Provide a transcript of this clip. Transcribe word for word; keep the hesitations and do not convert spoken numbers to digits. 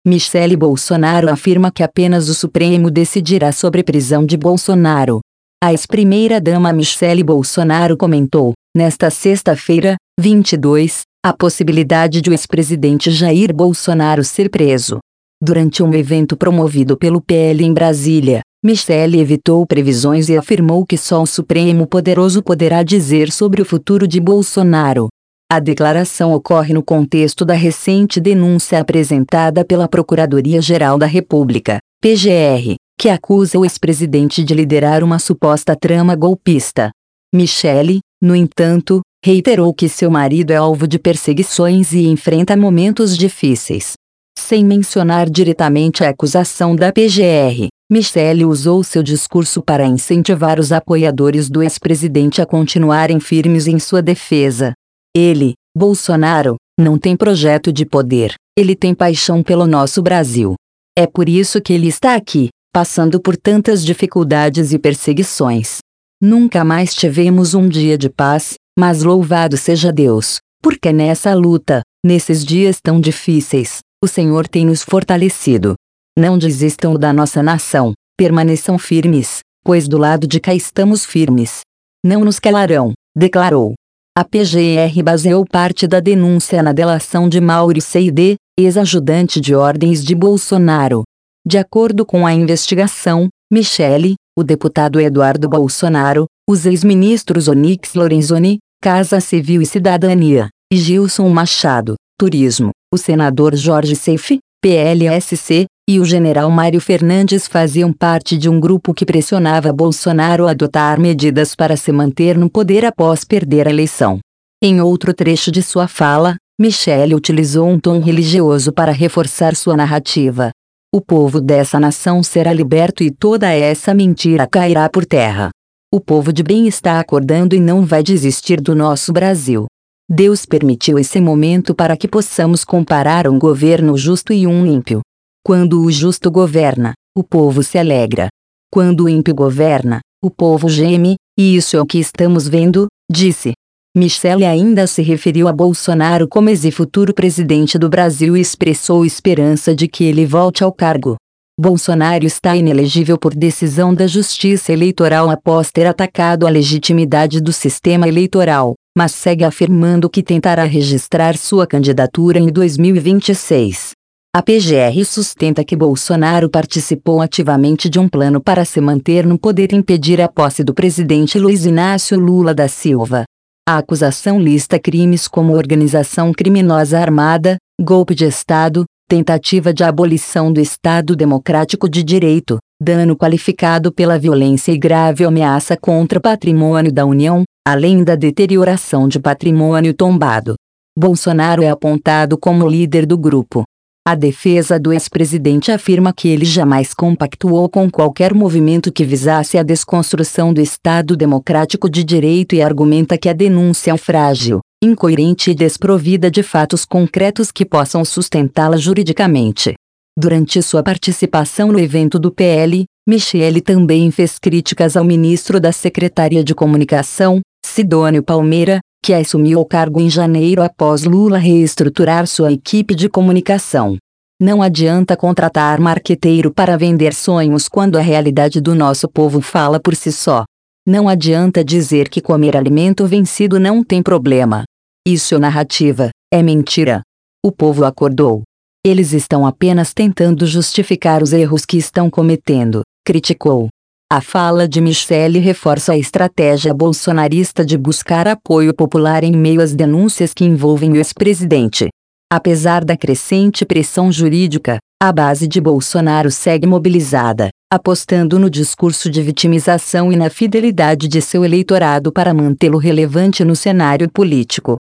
Michele Bolsonaro afirma que apenas o Supremo decidirá sobre prisão de Bolsonaro. A ex-primeira-dama Michele Bolsonaro comentou, nesta sexta-feira, vinte e dois, a possibilidade de o ex-presidente Jair Bolsonaro ser preso. Durante um evento promovido pelo P L em Brasília, Michele evitou previsões e afirmou que só o Supremo Poderoso poderá dizer sobre o futuro de Bolsonaro. A declaração ocorre no contexto da recente denúncia apresentada pela Procuradoria-Geral da República, P G R, que acusa o ex-presidente de liderar uma suposta trama golpista. Michele, no entanto, reiterou que seu marido é alvo de perseguições e enfrenta momentos difíceis. Sem mencionar diretamente a acusação da P G R, Michele usou seu discurso para incentivar os apoiadores do ex-presidente a continuarem firmes em sua defesa. Ele, Bolsonaro, não tem projeto de poder, ele tem paixão pelo nosso Brasil. É por isso que ele está aqui, passando por tantas dificuldades e perseguições. Nunca mais tivemos um dia de paz, mas louvado seja Deus, porque nessa luta, nesses dias tão difíceis, o Senhor tem nos fortalecido. Não desistam da nossa nação, permaneçam firmes, pois do lado de cá estamos firmes. Não nos calarão, declarou. A P G R baseou parte da denúncia na delação de Mauro Cid, ex-ajudante de ordens de Bolsonaro. De acordo com a investigação, Michele, o deputado Eduardo Bolsonaro, os ex-ministros Onyx Lorenzoni, Casa Civil e Cidadania, e Gilson Machado, Turismo, o senador Jorge Seif, P L S C, e o general Mário Fernandes faziam parte de um grupo que pressionava Bolsonaro a adotar medidas para se manter no poder após perder a eleição. Em outro trecho de sua fala, Michele utilizou um tom religioso para reforçar sua narrativa. O povo dessa nação será liberto e toda essa mentira cairá por terra. O povo de bem está acordando e não vai desistir do nosso Brasil. Deus permitiu esse momento para que possamos comparar um governo justo e um ímpio. Quando o justo governa, o povo se alegra. Quando o ímpio governa, o povo geme, e isso é o que estamos vendo, disse. Michele ainda se referiu a Bolsonaro como ex-futuro presidente do Brasil e expressou esperança de que ele volte ao cargo. Bolsonaro está inelegível por decisão da Justiça Eleitoral após ter atacado a legitimidade do sistema eleitoral, mas segue afirmando que tentará registrar sua candidatura em dois mil e vinte e seis. A P G R sustenta que Bolsonaro participou ativamente de um plano para se manter no poder e impedir a posse do presidente Luiz Inácio Lula da Silva. A acusação lista crimes como organização criminosa armada, golpe de Estado, tentativa de abolição do Estado Democrático de Direito, dano qualificado pela violência e grave ameaça contra patrimônio da União, além da deterioração de patrimônio tombado. Bolsonaro é apontado como líder do grupo. A defesa do ex-presidente afirma que ele jamais compactuou com qualquer movimento que visasse a desconstrução do Estado Democrático de Direito e argumenta que a denúncia é frágil, incoerente e desprovida de fatos concretos que possam sustentá-la juridicamente. Durante sua participação no evento do P L, Michele também fez críticas ao ministro da Secretaria de Comunicação, Sidônio Palmeira, que assumiu o cargo em janeiro após Lula reestruturar sua equipe de comunicação. Não adianta contratar marqueteiro para vender sonhos quando a realidade do nosso povo fala por si só. Não adianta dizer que comer alimento vencido não tem problema. Isso é narrativa, é mentira. O povo acordou. Eles estão apenas tentando justificar os erros que estão cometendo, criticou. A fala de Michele reforça a estratégia bolsonarista de buscar apoio popular em meio às denúncias que envolvem o ex-presidente. Apesar da crescente pressão jurídica, a base de Bolsonaro segue mobilizada, apostando no discurso de vitimização e na fidelidade de seu eleitorado para mantê-lo relevante no cenário político.